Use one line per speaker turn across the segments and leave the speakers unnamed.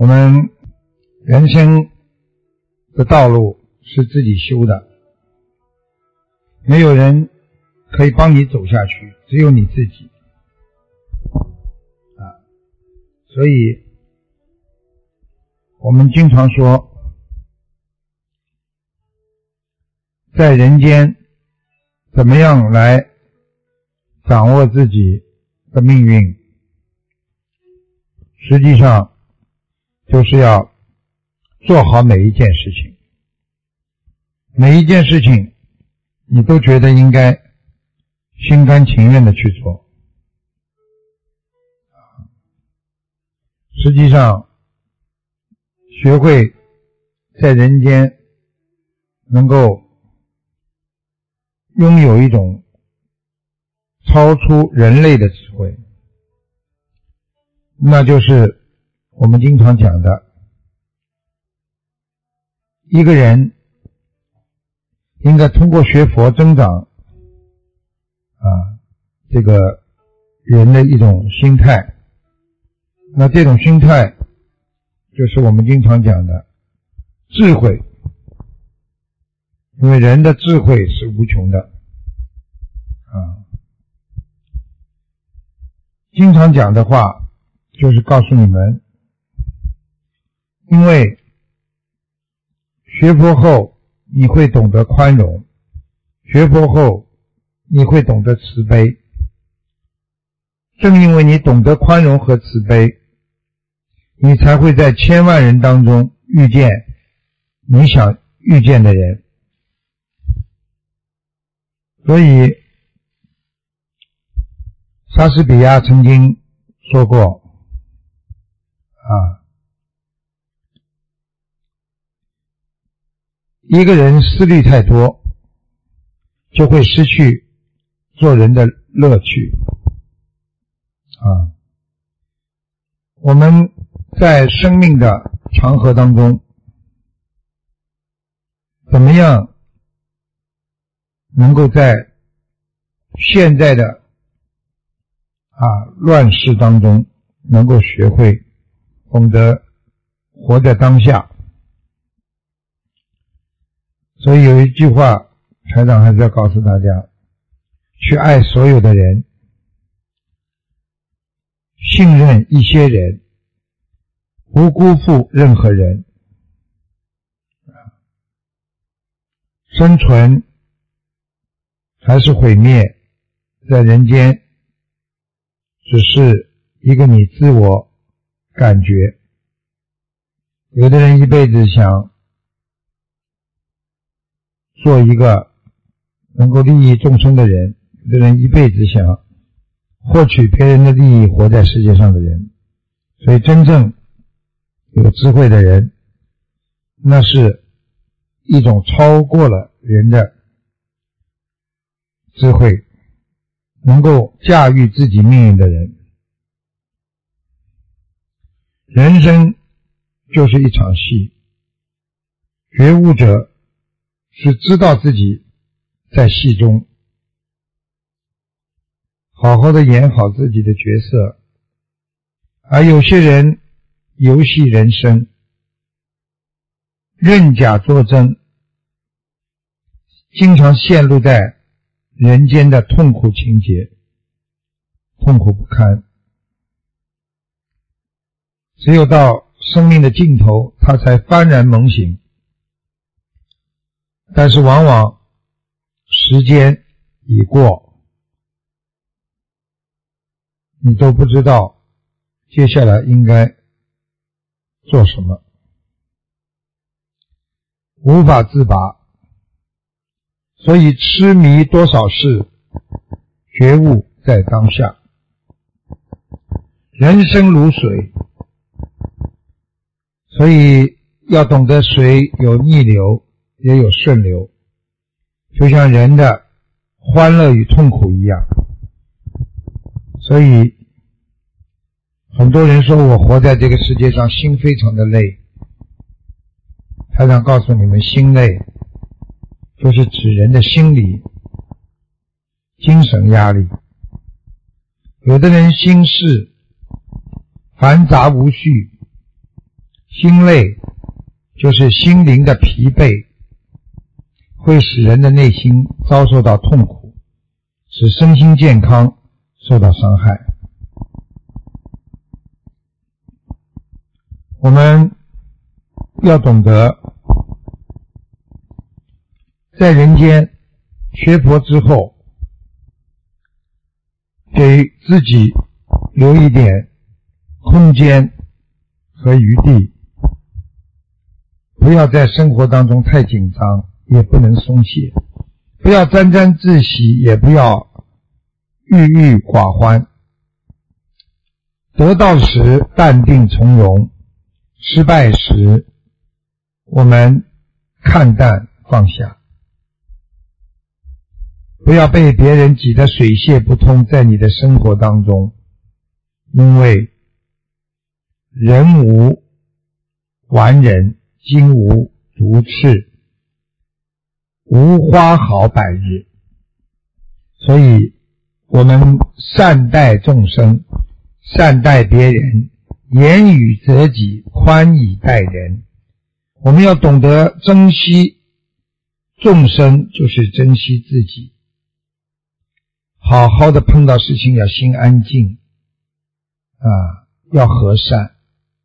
我们人生的道路是自己修的，没有人可以帮你走下去，只有你自己所以我们经常说，在人间怎么样来掌握自己的命运，实际上就是要做好每一件事情，每一件事情你都觉得应该心甘情愿的去做。实际上学会在人间能够拥有一种超出人类的智慧，那就是我们经常讲的，一个人应该通过学佛增长这个人的一种心态。那这种心态就是我们经常讲的智慧，因为人的智慧是无穷的经常讲的话就是告诉你们，因为学佛后你会懂得宽容，学佛后你会懂得慈悲，正因为你懂得宽容和慈悲，你才会在千万人当中遇见你想遇见的人。所以莎士比亚曾经说过一个人思虑太多就会失去做人的乐趣我们在生命的长河当中怎么样能够在现在的乱世当中能够学会懂得活在当下。所以有一句话台长还是要告诉大家，去爱所有的人，信任一些人，不辜负任何人。生存还是毁灭，在人间只是一个你自我感觉。有的人一辈子想做一个能够利益众生的人，有的人一辈子想获取别人的利益，活在世界上的人。所以真正有智慧的人，那是一种超过了人的智慧，能够驾驭自己命运的人。人生就是一场戏，觉悟者是知道自己在戏中，好好的演好自己的角色。而有些人游戏人生，认假作真，经常陷入在人间的痛苦情节，痛苦不堪。只有到生命的尽头，他才幡然猛醒。但是往往时间已过，你都不知道接下来应该做什么，无法自拔。所以痴迷多少事，觉悟在当下。人生如水，所以要懂得水有逆流也有顺流，就像人的欢乐与痛苦一样。所以很多人说我活在这个世界上心非常的累，台长告诉你们，心累就是指人的心理精神压力。有的人心事繁杂无序， 心累就是心灵的疲惫，会使人的内心遭受到痛苦，使身心健康受到伤害。我们要懂得在人间学佛之后，给自己留一点空间和余地，不要在生活当中太紧张，也不能松懈，不要沾沾自喜，也不要郁郁寡欢。得到时淡定从容，失败时我们看淡放下。不要被别人挤得水泄不通，在你的生活当中，因为人无完人，金无足赤，无花好百日。所以我们善待众生，善待别人，严以责己，宽以待人。我们要懂得珍惜众生，就是珍惜自己。好好的碰到事情要心安静要和善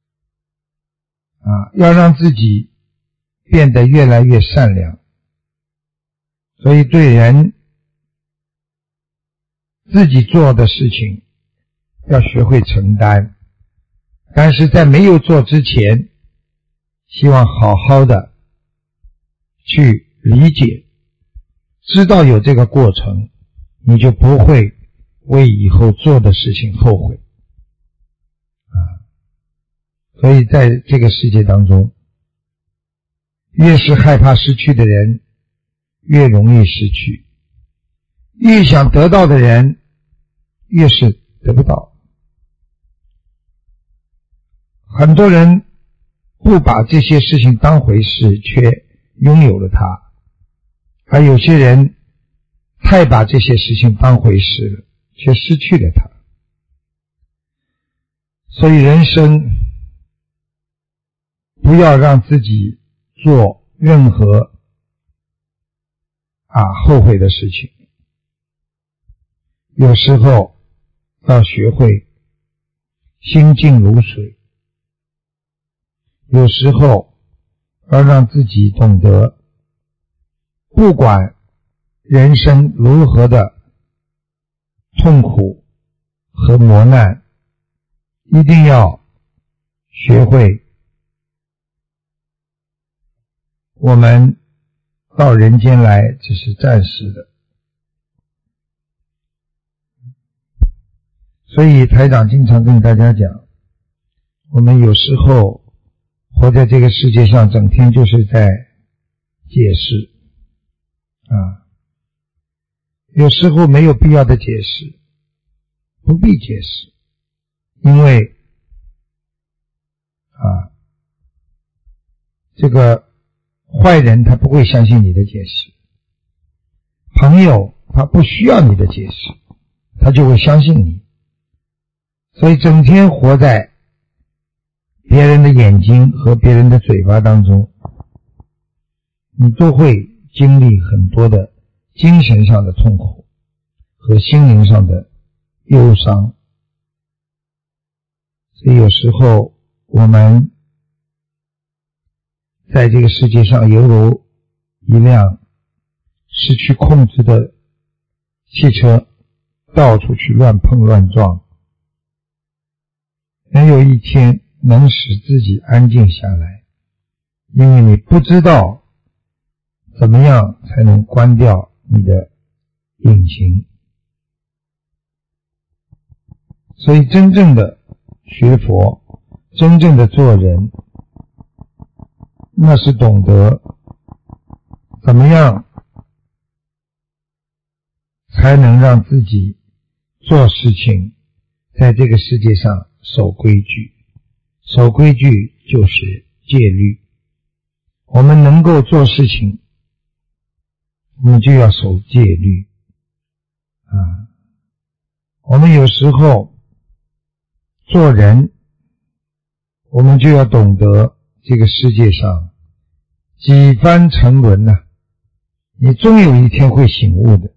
要让自己变得越来越善良。所以对人自己做的事情要学会承担，但是在没有做之前，希望好好的去理解，知道有这个过程，你就不会为以后做的事情后悔所以在这个世界当中，越是害怕失去的人越容易失去，越想得到的人越是得不到。很多人不把这些事情当回事，却拥有了它，而有些人太把这些事情当回事了，却失去了它。所以人生不要让自己做任何后悔的事情。有时候要学会心静如水，有时候要让自己懂得，不管人生如何的痛苦和磨难，一定要学会我们到人间来只是暂时的。所以台长经常跟大家讲，我们有时候活在这个世界上，整天就是在解释有时候没有必要的解释，不必解释，因为这个坏人他不会相信你的解释，朋友他不需要你的解释，他就会相信你。所以整天活在别人的眼睛和别人的嘴巴当中，你都会经历很多的精神上的痛苦和心灵上的忧伤。所以有时候我们在这个世界上犹如一辆失去控制的汽车，到处去乱碰乱撞，没有一天能使自己安静下来，因为你不知道怎么样才能关掉你的引擎。所以真正的学佛，真正的做人，那是懂得怎么样才能让自己做事情在这个世界上守规矩。守规矩就是戒律，我们能够做事情，我们就要守戒律我们有时候做人，我们就要懂得这个世界上几番沉沦呢，你终有一天会醒悟的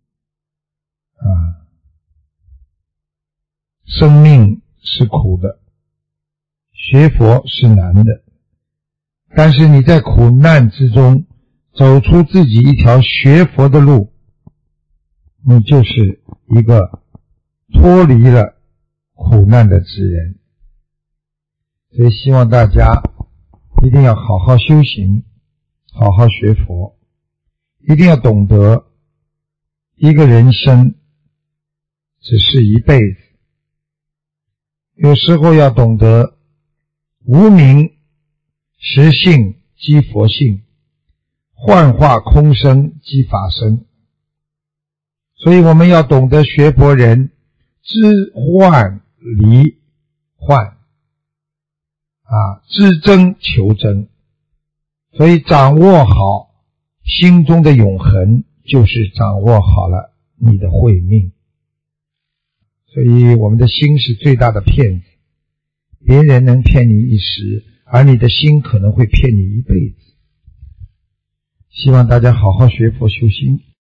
生命是苦的，学佛是难的，但是你在苦难之中走出自己一条学佛的路，你就是一个脱离了苦难的之人。所以希望大家一定要好好修行，好好学佛，一定要懂得一个人生只是一辈子，有时候要懂得无明实性即佛性，幻化空生即法身。所以我们要懂得学佛人知幻离幻知真求真。所以掌握好心中的永恒，就是掌握好了你的慧命。所以我们的心是最大的骗子，别人能骗你一时，而你的心可能会骗你一辈子。希望大家好好学佛修心。